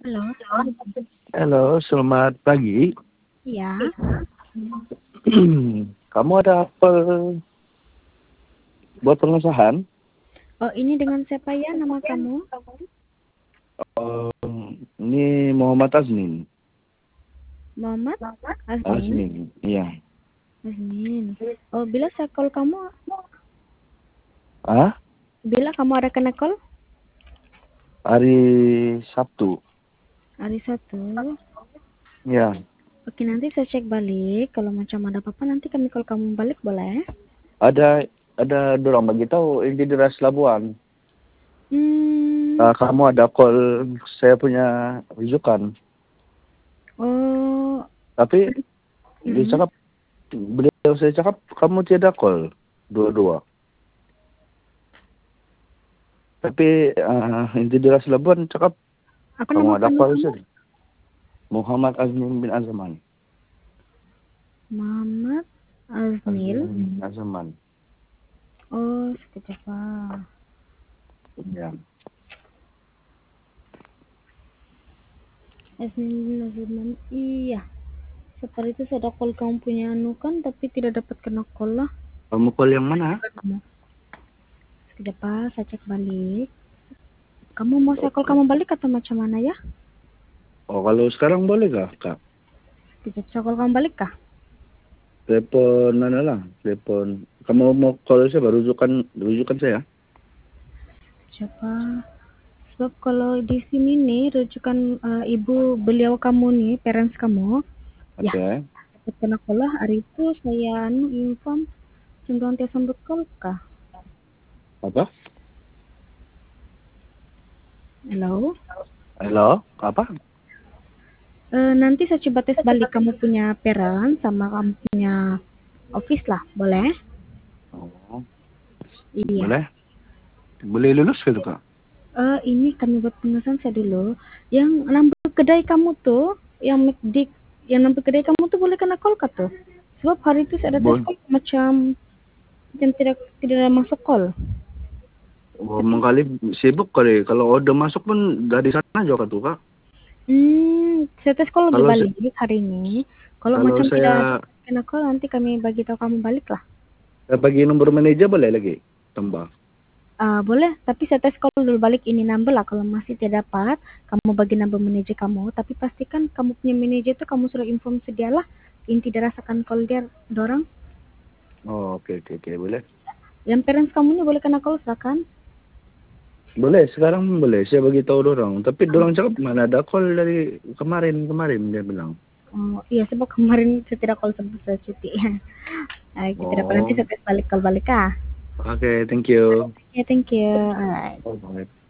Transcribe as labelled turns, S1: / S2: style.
S1: Halo, selamat pagi.
S2: Halo, selamat pagi.
S1: Iya,
S2: Kamu ada apa buat pengesahan?
S1: oh ini dengan siapa ya nama kamu?
S2: Ini Muhammad Azmin.
S1: Muhammad Azmin.
S2: Azmin, iya.
S1: Azmin. Oh, bila saya call kamu,
S2: Ah,
S1: bila kamu ada kena call?
S2: hari Sabtu.
S1: Hari Sabtu.
S2: Ya,
S1: Oke, nanti saya cek balik. Kalau macam ada apa-apa, nanti kami call kamu balik, boleh?
S2: ada dorong bagi tahu ini di Ras Labuan.
S1: Hmm,
S2: Kamu ada call saya punya rujukan,
S1: oh,
S2: tapi dia
S1: mm,
S2: cakap beliau saya cakap kamu tidak call dua-dua. Tapi inti di Ras Labuan cakap
S1: apa nama
S2: kamu ada
S1: panggil
S2: call
S1: kamu?
S2: sih. Muhammad Azmin bin Azman.
S1: Muhammad Azmil.
S2: Azmin bin Azman.
S1: Oh, sekejap, Pak.
S2: Ya.
S1: Azmin. Iya. Seperti itu saya ada call kamu punya anu kan, tapi tidak dapat kena call lah.
S2: Kamu call yang mana?
S1: Kamu. Sekejap Pak, saya cek balik. Kamu mau saya call kamu balik atau macam mana ya?
S2: Oh, kalau sekarang boleh kah, Kak?
S1: Sekejap saya call kamu balik kah?
S2: Telepon mana lah? Telepon. Kamu mau call saya, rujukan saya?
S1: Siapa? Sebab kalau di sini nih rujukan ibu beliau kamu nih, parents kamu,
S2: Oke.
S1: ya dapat kena call lah hari itu saya anu inform cenderung dia sambut call kah?
S2: Apa?
S1: Halo?
S2: Halo? Apa?
S1: Nanti saya coba tes balik kamu punya parent sama kamu punya office lah, boleh?
S2: Oh,
S1: Iya.
S2: boleh? Boleh lulus gitu, Kak?
S1: Ini kami buat pengesahan saya dulu. Yang nambah kedai kamu tuh, yang McD, yang nambah kedai kamu tuh boleh kena call kah tuh? Sebab hari itu saya ada tes
S2: Boleh.
S1: call macam tidak ada masuk call.
S2: Oh, mengkali sibuk kali. Kalau order masuk pun dari sana juga tuh, Kak.
S1: Saya tes call lagi
S2: Kalau
S1: balik hari ini. Kalau
S2: kalau
S1: macam tidak ada
S2: saya
S1: kena call, nanti kami bagi tahu kamu balik lah.
S2: bagi nomor manajer boleh lagi tambah.
S1: Boleh, tapi saya tes call dulu balik ini number lah. Kalau masih tidak dapat, kamu bagi number manajer kamu. Tapi pastikan kamu punya manajer itu kamu sudah inform sedialah. Ini tidak rasakan call dia dorang.
S2: Oh, oke, boleh.
S1: Yang parents kamu ini boleh kena call silakan.
S2: Boleh, sekarang boleh. Saya bagi tahu dorang. Tapi dorang cakap mana ada call dari kemarin dia bilang.
S1: Oh, iya sebab kemarin saya tidak call sebab saya cuti. Kita dapat nanti
S2: Oh,
S1: saya tes balik call balik ah.
S2: oke, thank you.
S1: Ya, thank you. Alright.
S2: Bye-bye.